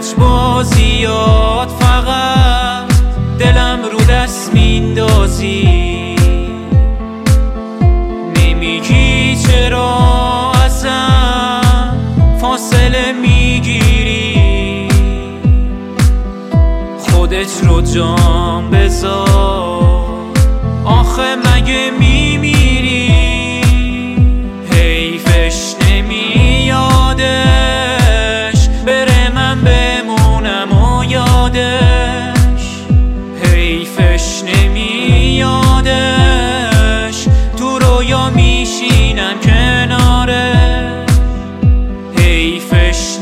لجبازیات فقط دلم رو دست میندازی، نمیگی چرا ازم فاصله میگیری، خودت رو جام بذار آخه مگه میمیری؟ حیفش نمیادش بره من بمونم و یادش، حیفش نمیادش تو رویا میشینم کناره، حیفش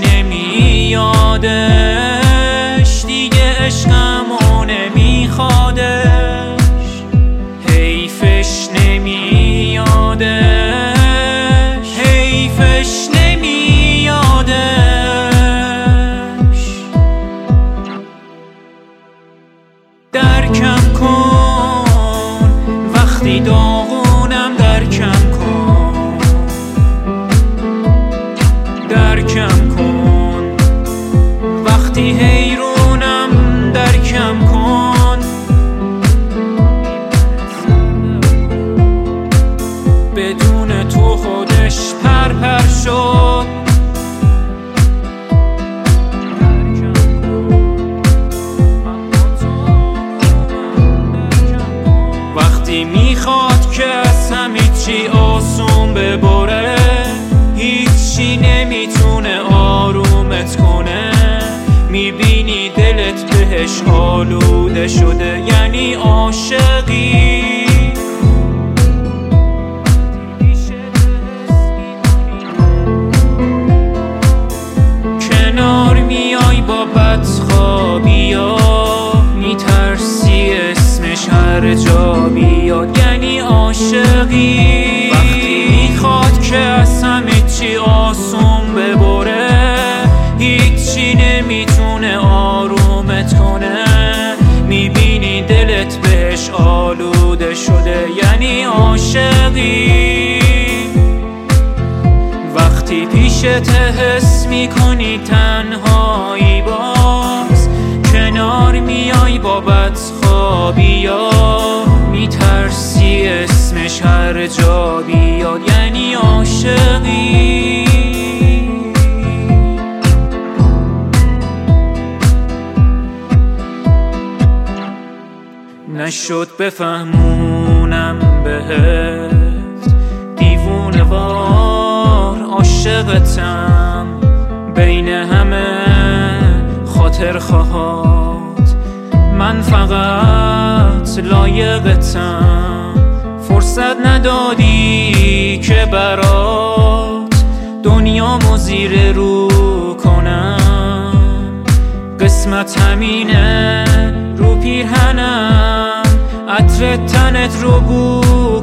نمیادش دیگه عشقمو نمیخوادش، حیفش نمیادش، حیفش نمیادش. درکم کن وقتی داغونم، درکم کن، درکم کن وقتی حیرونم، درکم کن، بدون تو خودش پرپر شد، وقتی میخواد که از همه چی آسون ببره، هیچی نمیتونه آرومت کنه، میبینی دلت بهش آلوده شده، یعنی عاشقی. کنار میای با بدخوابی ها، میترسی اسمش هر جا بیاد، یعنی عاشقی. وقتی میخواد که از همه چی آسون ببره، هیچی نمیتونه آرومت کنه، میبینی دلت بهش آلوده شده، یعنی عاشقی. وقتی پیشت حس میکنی تنهایی، باز کنار میای با بدخوابی ها، میترسی اسمش هر جا بیاد، یعنی عاشقی. نشد بفهمونم بهت، دیوونه وار عاشقتم، بین همه خاطر خواهات من فقط لایقتم، فرصت ندادی که برات دنیامو زیر رو کنم، قسمت همینه رو پیرهنم عطر تنت رو بو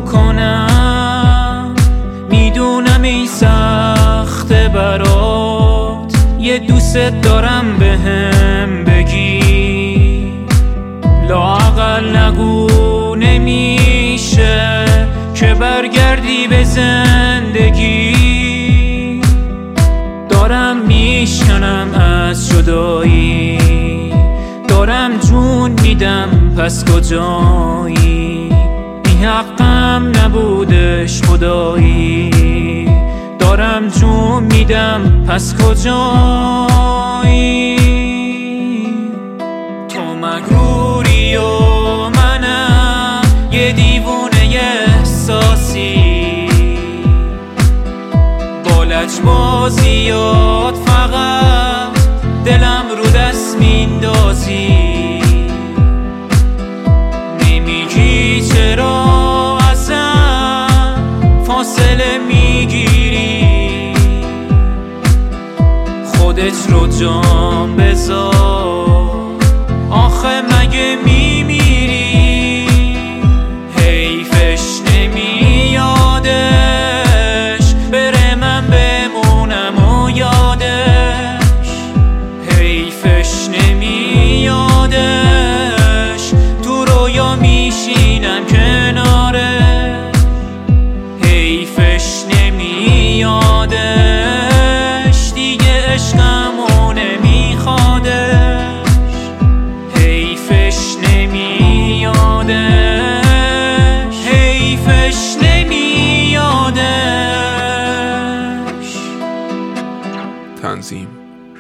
کنم، میدونم این سخته برات، یه دوست دارم بهم بگی، لااقل نگو نمیشه که برگردی به زندگی، دارم میشکنم از جدایی، دارم جون میدم پس کجایی، این حقم نبودش خدایی، دارم جون میدم پس کجایی. تو مغروری و منم یه دیوونه احساسی، با لجبازیات فقط دلم رو دست میندازی، نمیگی چرا ازم فاصله میگیری، خودت رو جام بذار آخه مگه میمیری؟ حیفش نمیادش بره من بمونم و یادش، حیفش نمیادش تو رویا میشینم کناره، حیفش نمیادش دیگه عشقمو نمیخواده.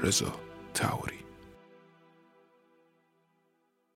رضا.